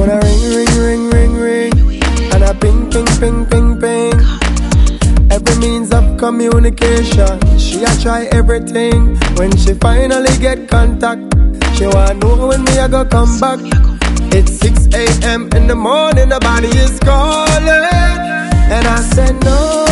phone a ring, ring, ring, ring, ring, and a ping, ping, ping, ping, ping. Every means of communication, she a try everything. When she finally get contact, she wanna know when me a go come back. It's 6 a.m. in the morning, the body is calling, and I said no.